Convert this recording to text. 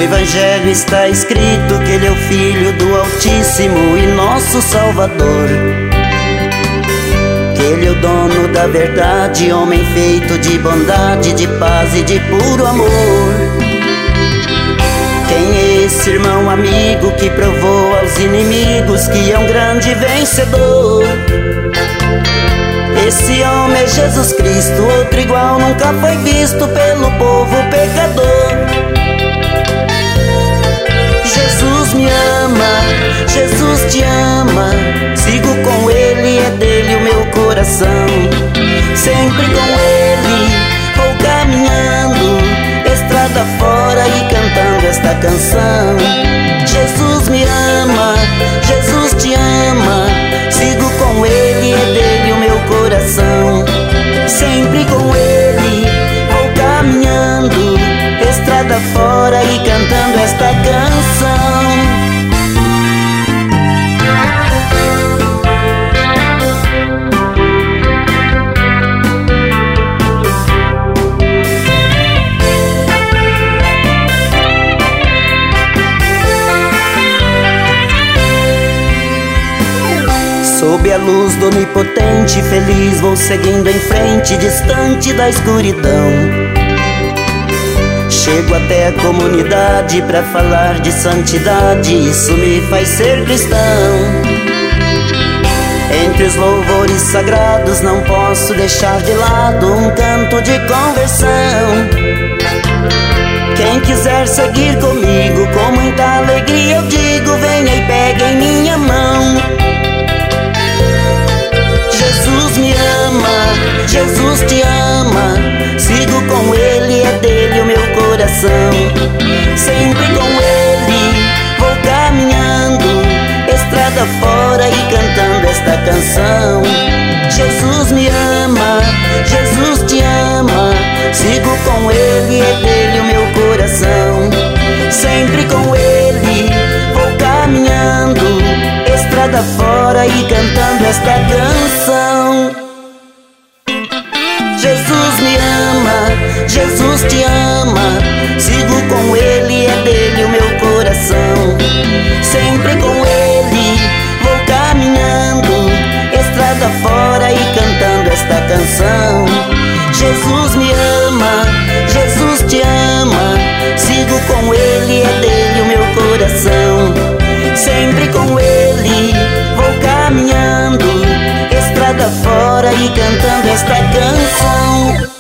Evangelho está escrito que Ele é o Filho do Altíssimo e nosso Salvador. Que Ele é o dono da verdade, homem feito de bondade, de paz e de puro amor. Quem é esse irmão amigo que provou aos inimigos que é um grande vencedor? Esse homem é Jesus Cristo, outro igual nunca foi visto pelo povo pecador. Jesus me ama, Jesus te ama, sigo com Ele, é dele o meu coração. Sempre com Ele vou caminhando, estrada fora e cantando esta canção. Jesus me ama, Jesus te ama, sigo com Ele, é dele o meu coração. Sempre com Ele vou caminhando, estrada fora e cantando esta canção. Sob a luz do Onipotente, feliz vou seguindo em frente, distante da escuridão. Chego até a comunidade pra falar de santidade, isso me faz ser cristão. Entre os louvores sagrados não posso deixar de lado um canto de conversão. Quem quiser seguir comigo, com muita alegria eu digo, venha e pegue em minha mão. Jesus me ama, Jesus te ama, sigo com Ele, é dele o meu coração. Sempre com Ele vou caminhando, estrada fora e cantando esta canção. Jesus me ama, Jesus te ama, sigo com Ele, é dele o meu coração. Sempre com Ele vou caminhando, estrada fora e cantando esta canção. Jesus me ama, Jesus te ama, sigo com Ele, é dele o meu coração. Sempre com Ele vou caminhando, estrada fora e cantando esta canção. Jesus me ama, Jesus te ama, sigo com Ele, é dele o meu coração. Sempre com Ele vou caminhando, estrada fora e cantando esta canção.